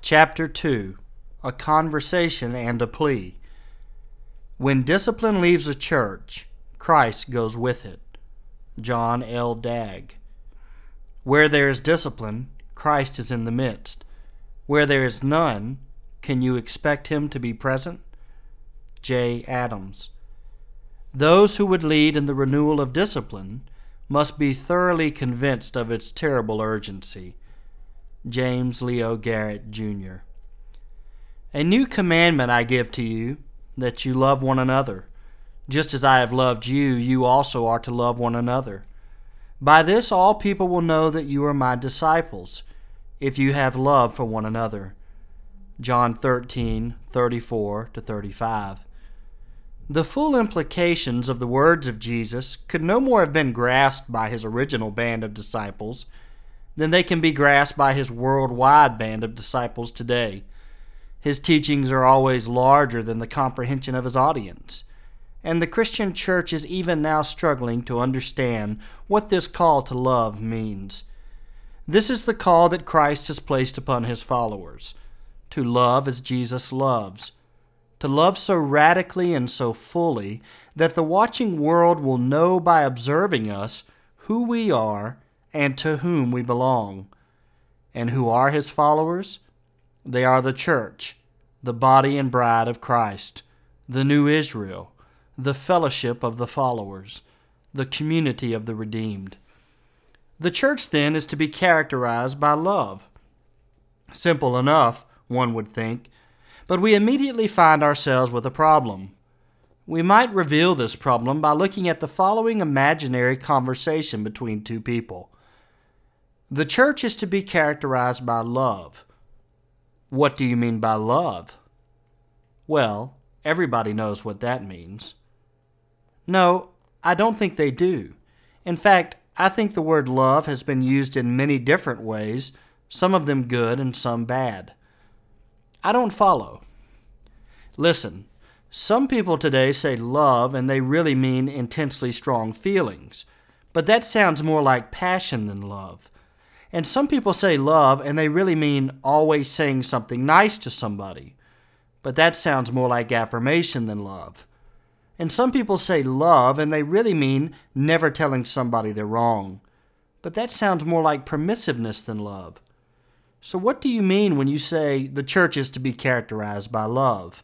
Chapter 2. A Conversation and a Plea. When discipline leaves a church, Christ goes with it. John L. Dagg. Where there is discipline, Christ is in the midst. Where there is none, can you expect him to be present? J. Adams. Those who would lead in the renewal of discipline must be thoroughly convinced of its terrible urgency. James Leo Garrett, Jr. A new commandment I give to you, that you love one another. Just as I have loved you, you also are to love one another. By this all people will know that you are my disciples, if you have love for one another. John 13:34-35. The full implications of the words of Jesus could no more have been grasped by his original band of disciples than they can be grasped by his worldwide band of disciples today. His teachings are always larger than the comprehension of his audience, and the Christian church is even now struggling to understand what this call to love means. This is the call that Christ has placed upon his followers, to love as Jesus loves, to love so radically and so fully that the watching world will know by observing us who we are and to whom we belong. And who are his followers? They are the church, the body and bride of Christ, the new Israel, the fellowship of the followers, the community of the redeemed. The church, then, is to be characterized by love. Simple enough, one would think, but we immediately find ourselves with a problem. We might reveal this problem by looking at the following imaginary conversation between two people. The church is to be characterized by love. What do you mean by love? Well, everybody knows what that means. No, I don't think they do. In fact, I think the word love has been used in many different ways, some of them good and some bad. I don't follow. Listen, some people today say love and they really mean intensely strong feelings, but that sounds more like passion than love. And some people say love and they really mean always saying something nice to somebody, but that sounds more like affirmation than love. And some people say love and they really mean never telling somebody they're wrong, but that sounds more like permissiveness than love. So what do you mean when you say the church is to be characterized by love?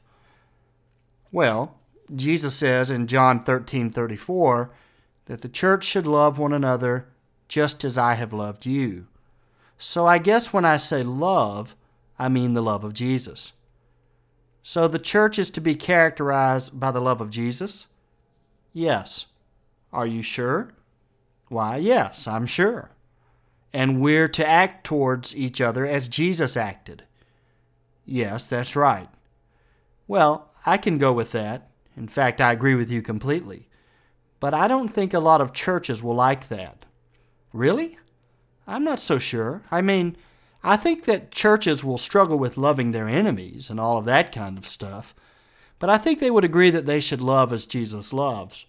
Well, Jesus says in John 13:34 that the church should love one another just as I have loved you. So I guess when I say love, I mean the love of Jesus. So the church is to be characterized by the love of Jesus? Yes. Are you sure? Why, yes, I'm sure. And we're to act towards each other as Jesus acted. Yes, that's right. Well, I can go with that. In fact, I agree with you completely. But I don't think a lot of churches will like that. Really? I'm not so sure. I think that churches will struggle with loving their enemies and all of that kind of stuff. But I think they would agree that they should love as Jesus loves.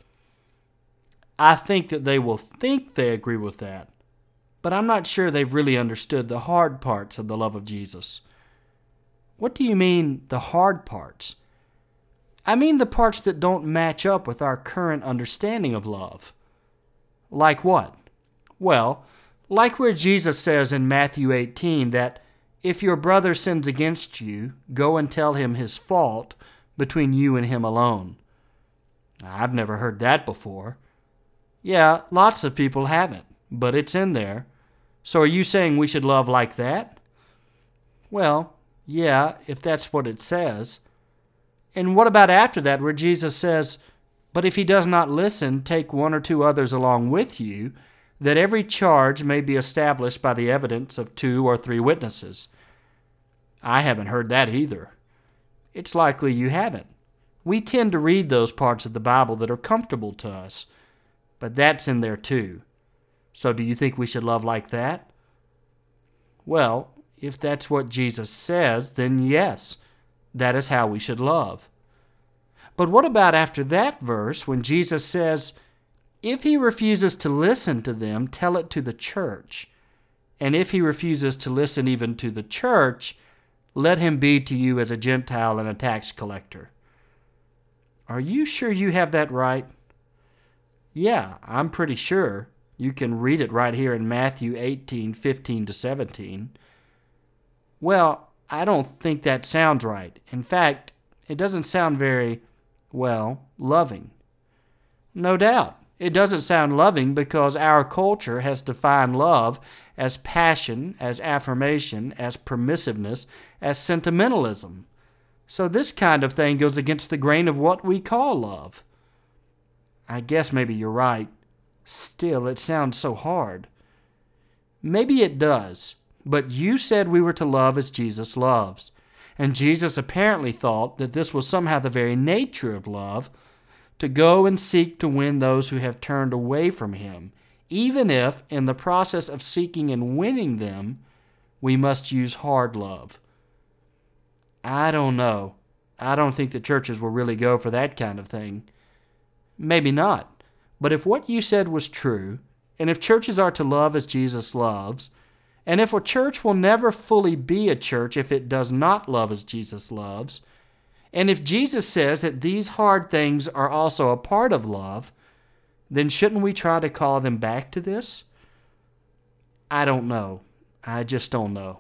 I think that they will think they agree with that. But I'm not sure they've really understood the hard parts of the love of Jesus. What do you mean, the hard parts? I mean the parts that don't match up with our current understanding of love. Like what? Well, like where Jesus says in Matthew 18 that if your brother sins against you, go and tell him his fault between you and him alone. I've never heard that before. Yeah, lots of people haven't, but it's in there. So are you saying we should love like that? Well, yeah, if that's what it says. And what about after that where Jesus says, but if he does not listen, take one or two others along with you, that every charge may be established by the evidence of 2 or 3 witnesses. I haven't heard that either. It's likely you haven't. We tend to read those parts of the Bible that are comfortable to us, but that's in there too. So do you think we should love like that? Well, if that's what Jesus says, then yes, that is how we should love. But what about after that verse when Jesus says, if he refuses to listen to them, tell it to the church. And if he refuses to listen even to the church, let him be to you as a Gentile and a tax collector. Are you sure you have that right? Yeah, I'm pretty sure. You can read it right here in Matthew 18:15-17. Well, I don't think that sounds right. In fact, it doesn't sound very, loving. No doubt. It doesn't sound loving because our culture has defined love as passion, as affirmation, as permissiveness, as sentimentalism. So this kind of thing goes against the grain of what we call love. I guess maybe you're right. Still, it sounds so hard. Maybe it does, but you said we were to love as Jesus loves. And Jesus apparently thought that this was somehow the very nature of love, to go and seek to win those who have turned away from him, even if, in the process of seeking and winning them, we must use hard love. I don't know. I don't think the churches will really go for that kind of thing. Maybe not. But if what you said was true, and if churches are to love as Jesus loves, and if a church will never fully be a church if it does not love as Jesus loves, and if Jesus says that these hard things are also a part of love, then shouldn't we try to call them back to this? I don't know. I just don't know.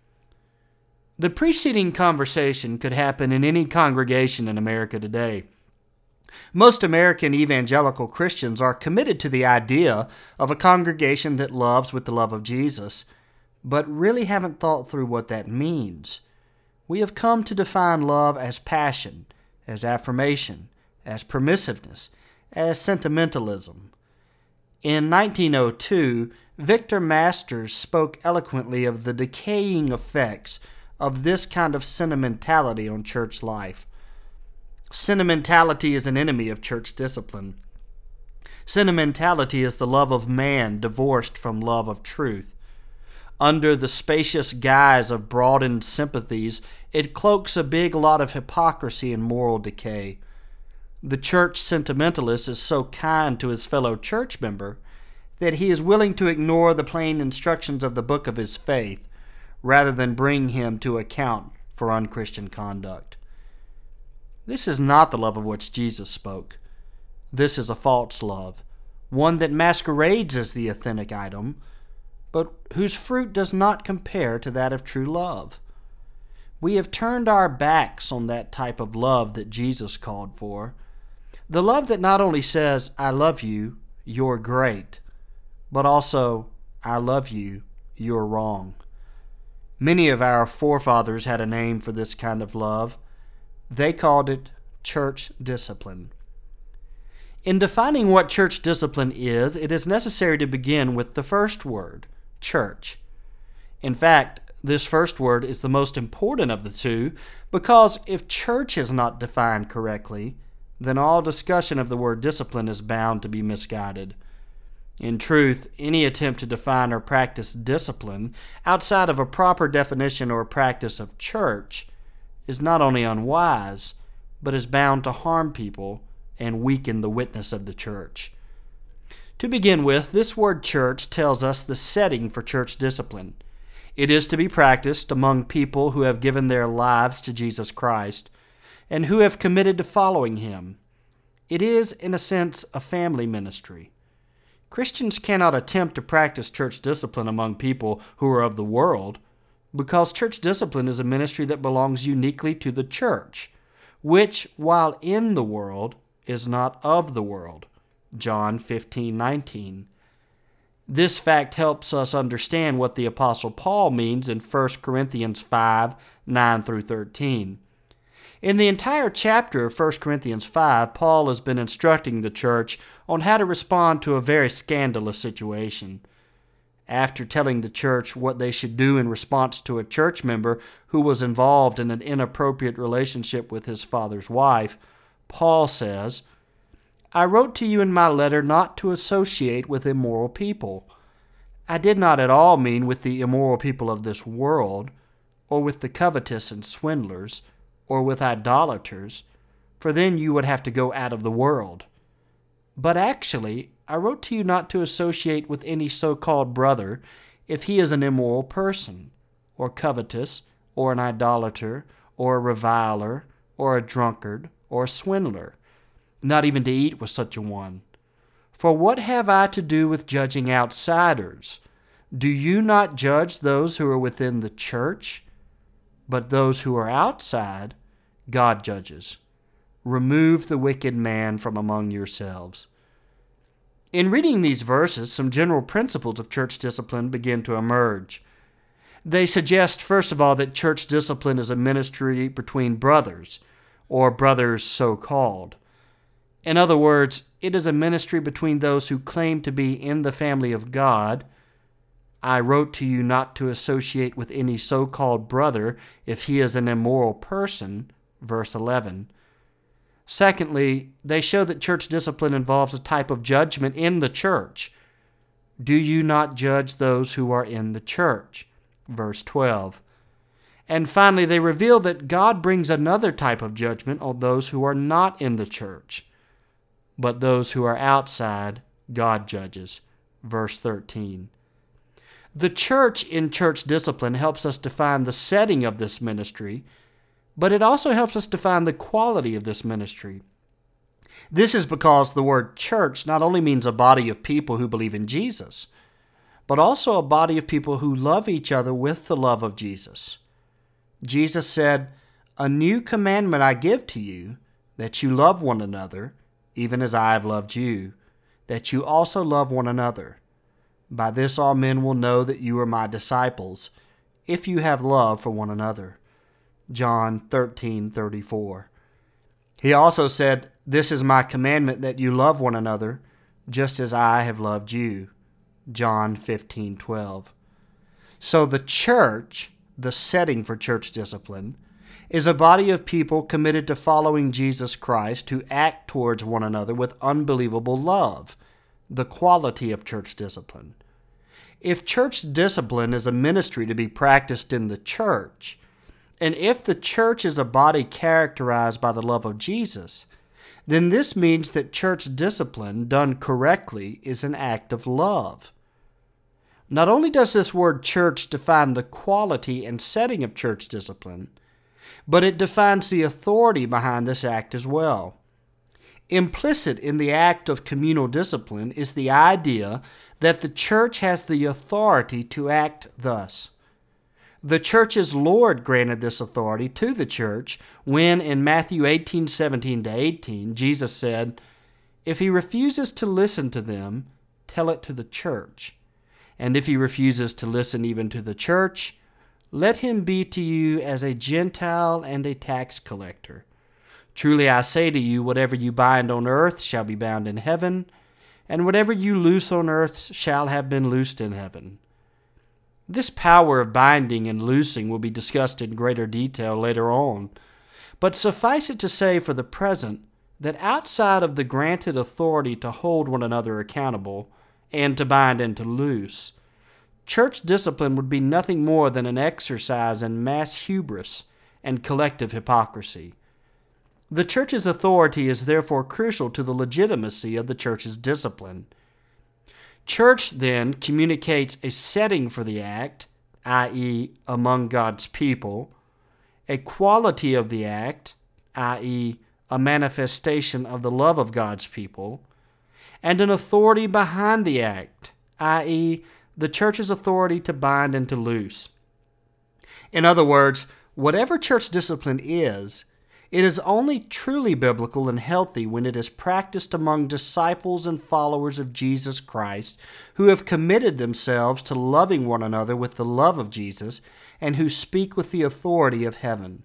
The preceding conversation could happen in any congregation in America today. Most American evangelical Christians are committed to the idea of a congregation that loves with the love of Jesus, but really haven't thought through what that means. We have come to define love as passion, as affirmation, as permissiveness, as sentimentalism. In 1902, Victor Masters spoke eloquently of the decaying effects of this kind of sentimentality on church life. Sentimentality is an enemy of church discipline. Sentimentality is the love of man divorced from love of truth. Under the spacious guise of broadened sympathies, it cloaks a big lot of hypocrisy and moral decay. The church sentimentalist is so kind to his fellow church member that he is willing to ignore the plain instructions of the book of his faith rather than bring him to account for unchristian conduct. This is not the love of which Jesus spoke. This is a false love, one that masquerades as the authentic item, but whose fruit does not compare to that of true love. We have turned our backs on that type of love that Jesus called for. The love that not only says, I love you, you're great, but also, I love you, you're wrong. Many of our forefathers had a name for this kind of love. They called it church discipline. In defining what church discipline is, it is necessary to begin with the first word, church. In fact, this first word is the most important of the two because if church is not defined correctly, then all discussion of the word discipline is bound to be misguided. In truth, any attempt to define or practice discipline outside of a proper definition or practice of church is not only unwise, but is bound to harm people and weaken the witness of the church. To begin with, this word church tells us the setting for church discipline. It is to be practiced among people who have given their lives to Jesus Christ and who have committed to following him. It is, in a sense, a family ministry. Christians cannot attempt to practice church discipline among people who are of the world, because church discipline is a ministry that belongs uniquely to the church, which, while in the world, is not of the world. John 15:19. This fact helps us understand what the Apostle Paul means in 1 Corinthians 5:9-13. In the entire chapter of 1 Corinthians 5, Paul has been instructing the church on how to respond to a very scandalous situation. After telling the church what they should do in response to a church member who was involved in an inappropriate relationship with his father's wife, Paul says, I wrote to you in my letter not to associate with immoral people. I did not at all mean with the immoral people of this world, or with the covetous and swindlers, or with idolaters, for then you would have to go out of the world. But actually, I wrote to you not to associate with any so-called brother if he is an immoral person, or covetous, or an idolater, or a reviler, or a drunkard, or a swindler, not even to eat with such a one. For what have I to do with judging outsiders? Do you not judge those who are within the church? But those who are outside, God judges. Remove the wicked man from among yourselves. In reading these verses, some general principles of church discipline begin to emerge. They suggest, first of all, that church discipline is a ministry between brothers, or brothers so-called. In other words, it is a ministry between those who claim to be in the family of God. I wrote to you not to associate with any so-called brother if he is an immoral person, verse 11. Secondly, they show that church discipline involves a type of judgment in the church. Do you not judge those who are in the church? Verse 12. And finally, they reveal that God brings another type of judgment on those who are not in the church. But those who are outside, God judges. Verse 13. The church in church discipline helps us define the setting of this ministry, but it also helps us define the quality of this ministry. This is because the word church not only means a body of people who believe in Jesus, but also a body of people who love each other with the love of Jesus. Jesus said, "A new commandment I give to you, that you love one another, even as I have loved you, that you also love one another. By this all men will know that you are my disciples, if you have love for one another." John 13:34. He also said, "This is my commandment, that you love one another, just as I have loved you." John 15:12. So the church, the setting for church discipline, is a body of people committed to following Jesus Christ who act towards one another with unbelievable love, the quality of church discipline. If church discipline is a ministry to be practiced in the church, and if the church is a body characterized by the love of Jesus, then this means that church discipline done correctly is an act of love. Not only does this word church define the quality and setting of church discipline, but it defines the authority behind this act as well. Implicit in the act of communal discipline is the idea that the church has the authority to act thus. The church's Lord granted this authority to the church when, in Matthew 18:17-18, Jesus said, "If he refuses to listen to them, tell it to the church. And if he refuses to listen even to the church, let him be to you as a Gentile and a tax collector. Truly I say to you, whatever you bind on earth shall be bound in heaven, and whatever you loose on earth shall have been loosed in heaven." This power of binding and loosing will be discussed in greater detail later on, but suffice it to say for the present that outside of the granted authority to hold one another accountable and to bind and to loose, church discipline would be nothing more than an exercise in mass hubris and collective hypocrisy. The church's authority is therefore crucial to the legitimacy of the church's discipline. Church, then, communicates a setting for the act, i.e., among God's people, a quality of the act, i.e., a manifestation of the love of God's people, and an authority behind the act, i.e., the church's authority to bind and to loose. In other words, whatever church discipline is, it is only truly biblical and healthy when it is practiced among disciples and followers of Jesus Christ who have committed themselves to loving one another with the love of Jesus and who speak with the authority of heaven.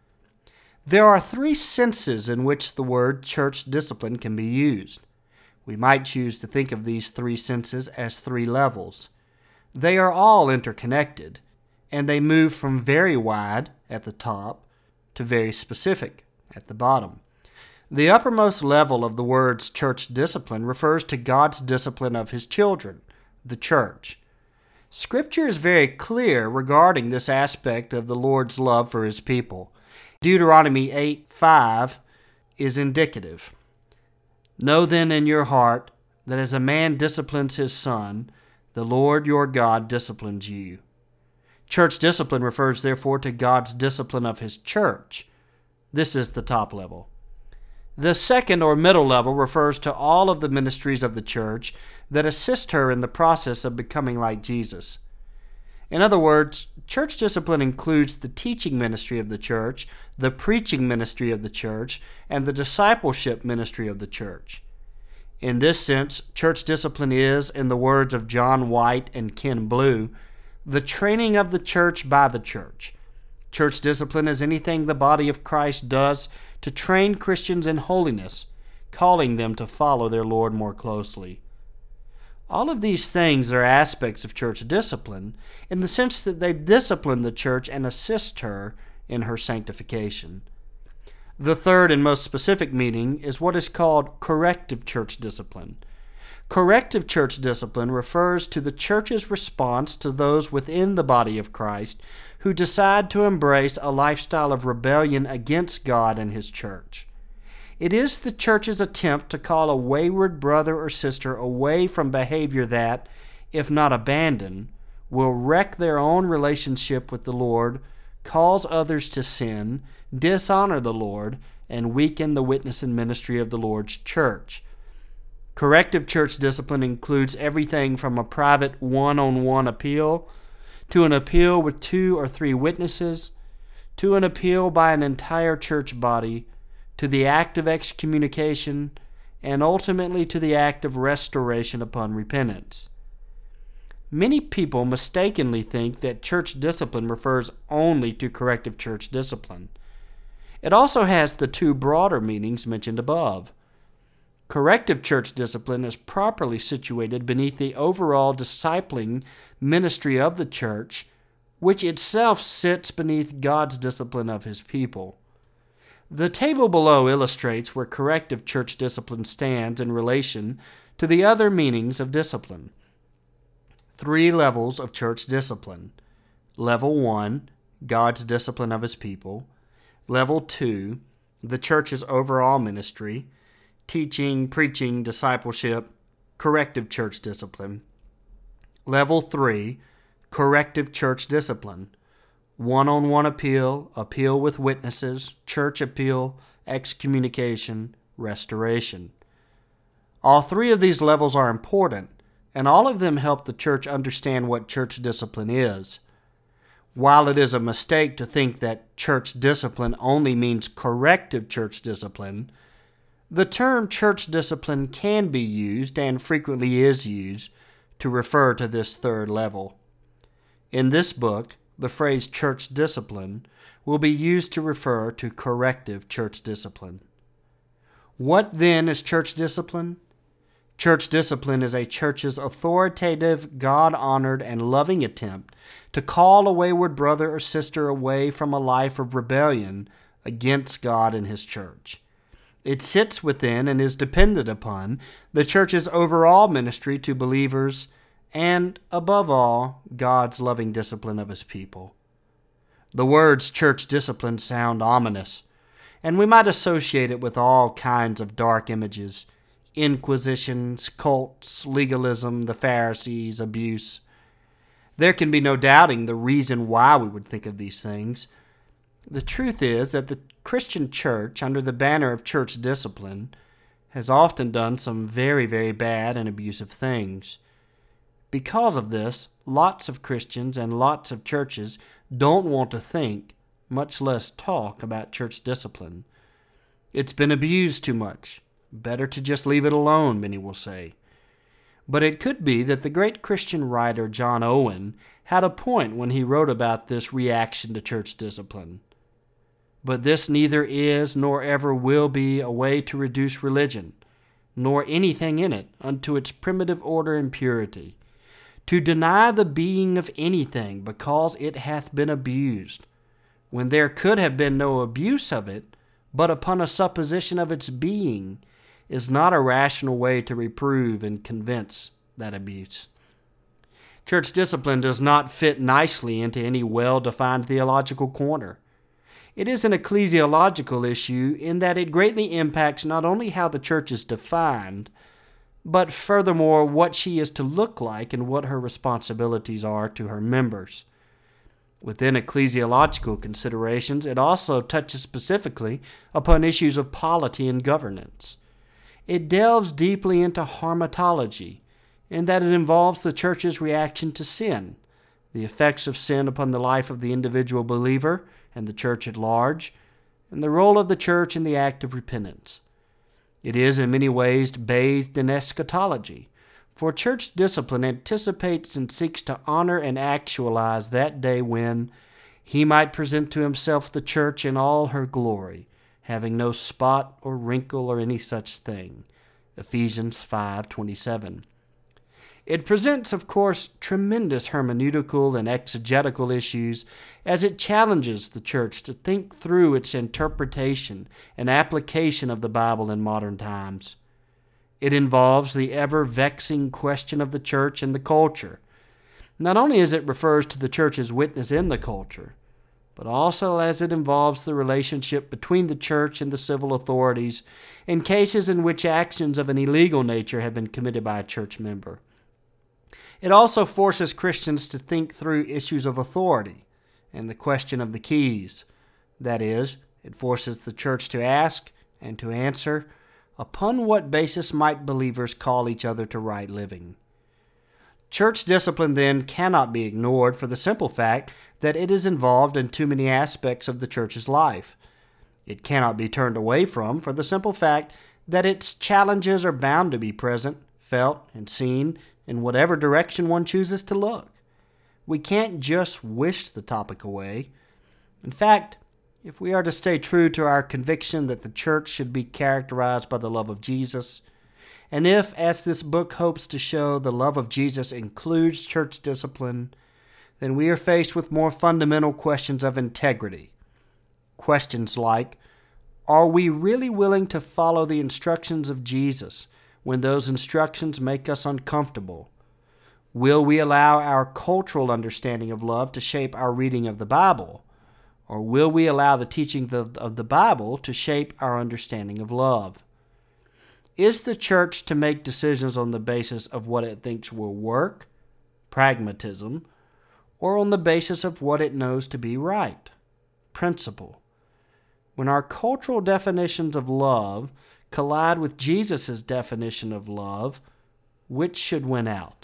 There are three senses in which the word church discipline can be used. We might choose to think of these three senses as three levels. They are all interconnected, and they move from very wide at the top to very specific at the bottom. The uppermost level of the word's church discipline refers to God's discipline of his children, the church. Scripture is very clear regarding this aspect of the Lord's love for his people. Deuteronomy 8:5 is indicative. "Know then in your heart that as a man disciplines his son, the Lord your God disciplines you. Church discipline refers, therefore, to God's discipline of His church. This is the top level. The second or middle level refers to all of the ministries of the church that assist her in the process of becoming like Jesus. In other words, church discipline includes the teaching ministry of the church, the preaching ministry of the church, and the discipleship ministry of the church. In this sense, church discipline is, in the words of John White and Ken Blue, the training of the church by the church. Church discipline is anything the body of Christ does to train Christians in holiness, calling them to follow their Lord more closely. All of these things are aspects of church discipline in the sense that they discipline the church and assist her in her sanctification. The third and most specific meaning is what is called corrective church discipline. Corrective church discipline refers to the church's response to those within the body of Christ who decide to embrace a lifestyle of rebellion against God and His church. It is the church's attempt to call a wayward brother or sister away from behavior that, if not abandoned, will wreck their own relationship with the Lord, cause others to sin, dishonor the Lord, and weaken the witness and ministry of the Lord's church. Corrective church discipline includes everything from a private one-on-one appeal to an appeal with 2 or 3 witnesses, to an appeal by an entire church body, to the act of excommunication, and ultimately to the act of restoration upon repentance. Many people mistakenly think that church discipline refers only to corrective church discipline. It also has the 2 broader meanings mentioned above. Corrective church discipline is properly situated beneath the overall discipling ministry of the church, which itself sits beneath God's discipline of His people. The table below illustrates where corrective church discipline stands in relation to the other meanings of discipline. 3 levels of church discipline. Level 1, God's discipline of His people. Level 2, the church's overall ministry, teaching, preaching, discipleship, corrective church discipline. Level 3, corrective church discipline. One-on-one appeal, appeal with witnesses, church appeal, excommunication, restoration. All 3 of these levels are important, and all of them help the church understand what church discipline is. While it is a mistake to think that church discipline only means corrective church discipline, the term church discipline can be used, and frequently is used, to refer to this 3rd level. In this book, the phrase church discipline will be used to refer to corrective church discipline. What then is church discipline? Church discipline is a church's authoritative, God-honored, and loving attempt to call a wayward brother or sister away from a life of rebellion against God and His church. It sits within and is dependent upon the church's overall ministry to believers and, above all, God's loving discipline of His people. The words church discipline sound ominous, and we might associate it with all kinds of dark images: inquisitions, cults, legalism, the Pharisees, abuse. There can be no doubting the reason why we would think of these things. The truth is that the Christian church, under the banner of church discipline, has often done some very, very bad and abusive things. Because of this, lots of Christians and lots of churches don't want to think, much less talk, about church discipline. It's been abused too much. Better to just leave it alone, many will say. But it could be that the great Christian writer John Owen had a point when he wrote about this reaction to church discipline. But this neither is nor ever will be a way to reduce religion, nor anything in it, unto its primitive order and purity, to deny the being of anything because it hath been abused, when there could have been no abuse of it, but upon a supposition of its being, is not a rational way to reprove and convince that abuse. Church discipline does not fit nicely into any well-defined theological corner. It is an ecclesiological issue in that it greatly impacts not only how the church is defined, but furthermore what she is to look like and what her responsibilities are to her members. Within ecclesiological considerations, it also touches specifically upon issues of polity and governance. It delves deeply into hamartology, in that it involves the church's reaction to sin, the effects of sin upon the life of the individual believer and the church at large, and the role of the church in the act of repentance. It is in many ways bathed in eschatology, for church discipline anticipates and seeks to honor and actualize that day when he might present to himself the church in all her glory, having no spot or wrinkle or any such thing. Ephesians 5:27. It presents, of course, tremendous hermeneutical and exegetical issues as it challenges the church to think through its interpretation and application of the Bible in modern times. It involves the ever-vexing question of the church and the culture, not only as it refers to the church's witness in the culture, but also as it involves the relationship between the church and the civil authorities in cases in which actions of an illegal nature have been committed by a church member. It also forces Christians to think through issues of authority and the question of the keys. That is, it forces the church to ask and to answer, upon what basis might believers call each other to right living? Church discipline, then, cannot be ignored for the simple fact that it is involved in too many aspects of the church's life. It cannot be turned away from for the simple fact that its challenges are bound to be present, felt, and seen in whatever direction one chooses to look. We can't just wish the topic away. In fact, if we are to stay true to our conviction that the church should be characterized by the love of Jesus, and if, as this book hopes to show, the love of Jesus includes church discipline, then we are faced with more fundamental questions of integrity. Questions like, are we really willing to follow the instructions of Jesus when those instructions make us uncomfortable? Will we allow our cultural understanding of love to shape our reading of the Bible? Or will we allow the teaching of the Bible to shape our understanding of love? Is the church to make decisions on the basis of what it thinks will work, pragmatism, or on the basis of what it knows to be right, principle? When our cultural definitions of love collide with Jesus' definition of love, which should win out?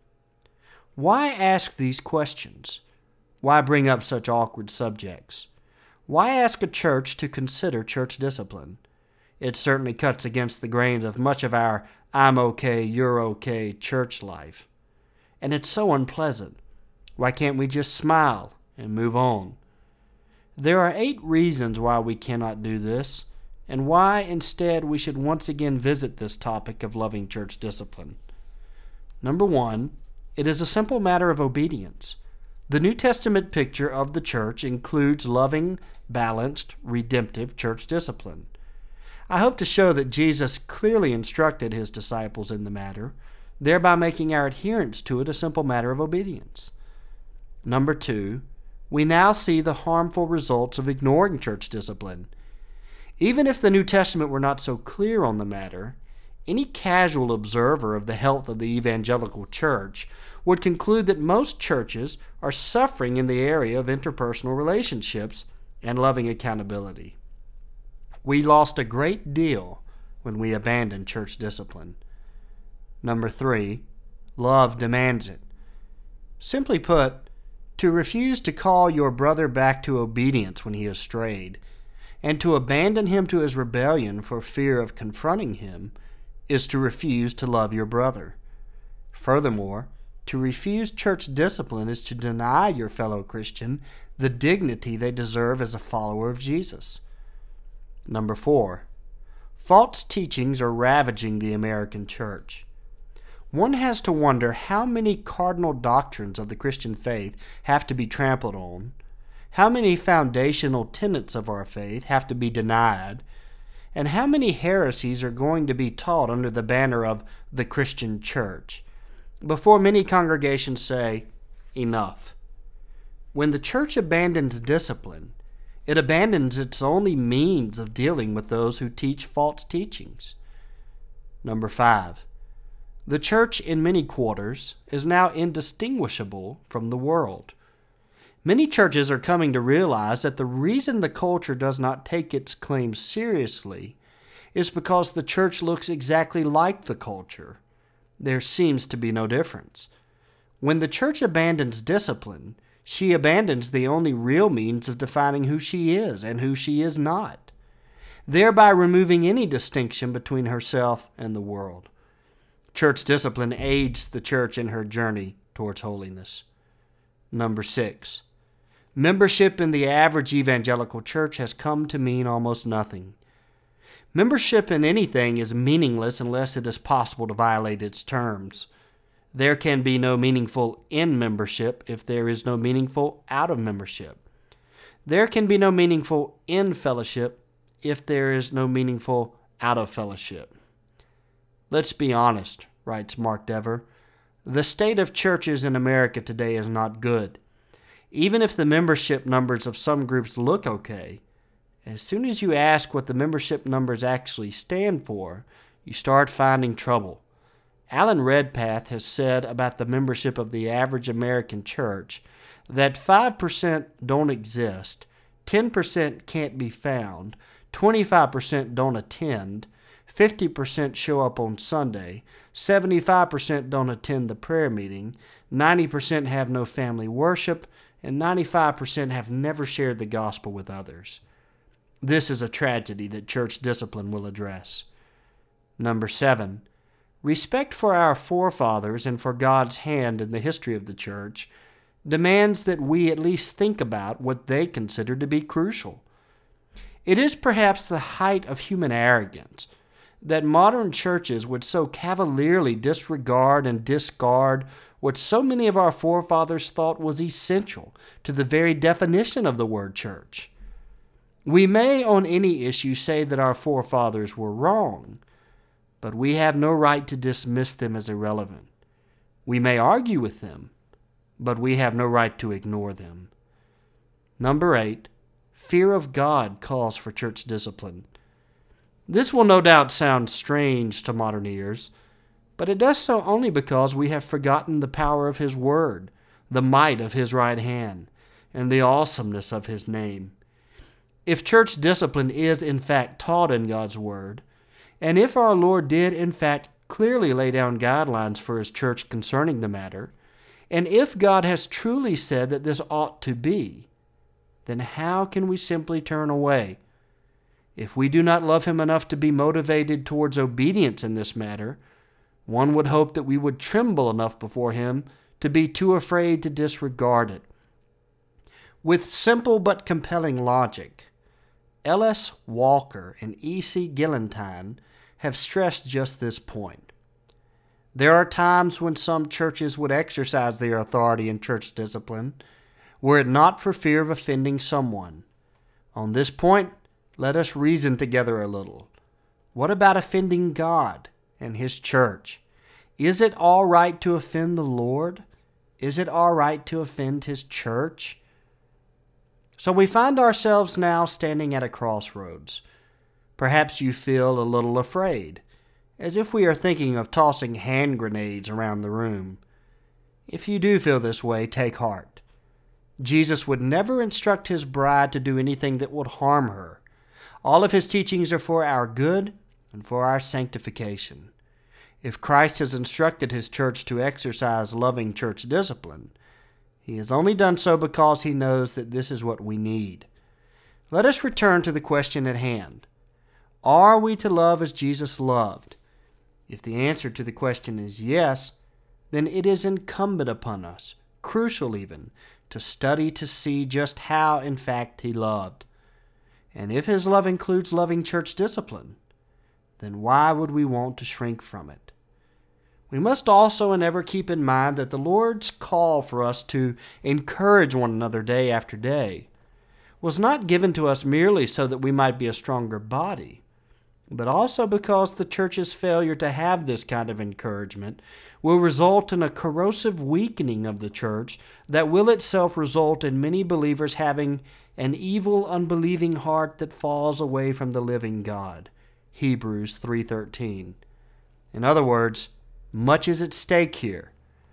Why ask these questions? Why bring up such awkward subjects? Why ask a church to consider church discipline? It certainly cuts against the grain of much of our I'm okay, you're okay church life. And it's so unpleasant. Why can't we just smile and move on? There are 8 reasons why we cannot do this, and why instead we should once again visit this topic of loving church discipline. Number 1, it is a simple matter of obedience. The New Testament picture of the church includes loving, balanced, redemptive church discipline. I hope to show that Jesus clearly instructed his disciples in the matter, thereby making our adherence to it a simple matter of obedience. Number 2, we now see the harmful results of ignoring church discipline. Even if the New Testament were not so clear on the matter, any casual observer of the health of the evangelical church would conclude that most churches are suffering in the area of interpersonal relationships and loving accountability. We lost a great deal when we abandoned church discipline. Number 3, love demands it. Simply put, to refuse to call your brother back to obedience when he has strayed, and to abandon him to his rebellion for fear of confronting him, is to refuse to love your brother. Furthermore, to refuse church discipline is to deny your fellow Christian the dignity they deserve as a follower of Jesus. Number 4, false teachings are ravaging the American church. One has to wonder how many cardinal doctrines of the Christian faith have to be trampled on, how many foundational tenets of our faith have to be denied, and how many heresies are going to be taught under the banner of the Christian church, before many congregations say, enough. When the church abandons discipline, it abandons its only means of dealing with those who teach false teachings. Number 5, the church in many quarters is now indistinguishable from the world. Many churches are coming to realize that the reason the culture does not take its claims seriously is because the church looks exactly like the culture. There seems to be no difference. When the church abandons discipline, she abandons the only real means of defining who she is and who she is not, thereby removing any distinction between herself and the world. Church discipline aids the church in her journey towards holiness. Number 6. Membership in the average evangelical church has come to mean almost nothing. Membership in anything is meaningless unless it is possible to violate its terms. There can be no meaningful in membership if there is no meaningful out of membership. There can be no meaningful in fellowship if there is no meaningful out of fellowship. Let's be honest, writes Mark Dever. The state of churches in America today is not good. Even if the membership numbers of some groups look okay, as soon as you ask what the membership numbers actually stand for, you start finding trouble. Alan Redpath has said about the membership of the average American church that 5% don't exist, 10% can't be found, 25% don't attend, 50% show up on Sunday, 75% don't attend the prayer meeting, 90% have no family worship, and 95% have never shared the gospel with others. This is a tragedy that church discipline will address. Number 7. Respect for our forefathers and for God's hand in the history of the church demands that we at least think about what they consider to be crucial. It is perhaps the height of human arrogance that modern churches would so cavalierly disregard and discard what so many of our forefathers thought was essential to the very definition of the word church. We may on any issue say that our forefathers were wrong, but we have no right to dismiss them as irrelevant. We may argue with them, but we have no right to ignore them. Number 8, fear of God calls for church discipline. This will no doubt sound strange to modern ears, but it does so only because we have forgotten the power of His Word, the might of His right hand, and the awesomeness of His name. If church discipline is in fact taught in God's Word, and if our Lord did in fact clearly lay down guidelines for His church concerning the matter, and if God has truly said that this ought to be, then how can we simply turn away? If we do not love Him enough to be motivated towards obedience in this matter, one would hope that we would tremble enough before Him to be too afraid to disregard it. With simple but compelling logic, L.S. Walker and E.C. Gillentine have stressed just this point. There are times when some churches would exercise their authority in church discipline, were it not for fear of offending someone. On this point, let us reason together a little. What about offending God and His church? Is it all right to offend the Lord? Is it all right to offend His church? So we find ourselves now standing at a crossroads. Perhaps you feel a little afraid, as if we are thinking of tossing hand grenades around the room. If you do feel this way, take heart. Jesus would never instruct His bride to do anything that would harm her. All of His teachings are for our good and for our sanctification. If Christ has instructed His church to exercise loving church discipline, He has only done so because He knows that this is what we need. Let us return to the question at hand. Are we to love as Jesus loved? If the answer to the question is yes, then it is incumbent upon us, crucial even, to study to see just how, in fact, He loved. And if His love includes loving church discipline, then why would we want to shrink from it? We must also and ever keep in mind that the Lord's call for us to encourage one another day after day was not given to us merely so that we might be a stronger body, but also because the church's failure to have this kind of encouragement will result in a corrosive weakening of the church that will itself result in many believers having an evil, unbelieving heart that falls away from the living God. Hebrews 3:13. In other words, much is at stake here.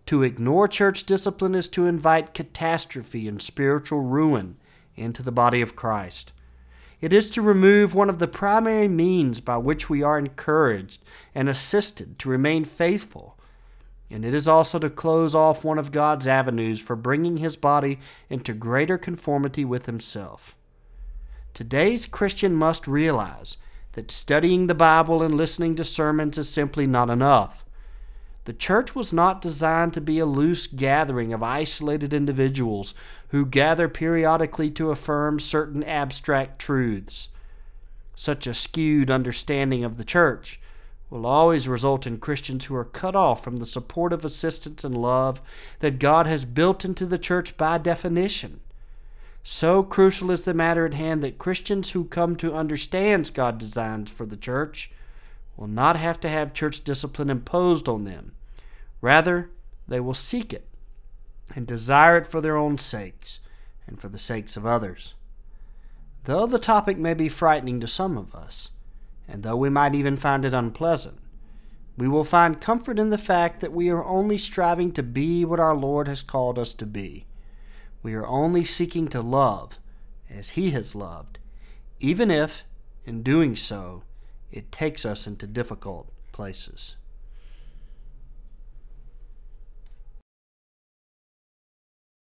To ignore church discipline is to invite catastrophe and spiritual ruin into the body of Christ. It is to remove one of the primary means by which we are encouraged and assisted to remain faithful. And it is also to close off one of God's avenues for bringing His body into greater conformity with Himself. Today's Christian must realize that studying the Bible and listening to sermons is simply not enough. The church was not designed to be a loose gathering of isolated individuals who gather periodically to affirm certain abstract truths. Such a skewed understanding of the church will always result in Christians who are cut off from the supportive assistance and love that God has built into the church by definition. So crucial is the matter at hand that Christians who come to understand God's designs for the church will not have to have church discipline imposed on them. Rather, they will seek it and desire it for their own sakes and for the sakes of others. Though the topic may be frightening to some of us, and though we might even find it unpleasant, we will find comfort in the fact that we are only striving to be what our Lord has called us to be. We are only seeking to love as He has loved, even if, in doing so, it takes us into difficult places.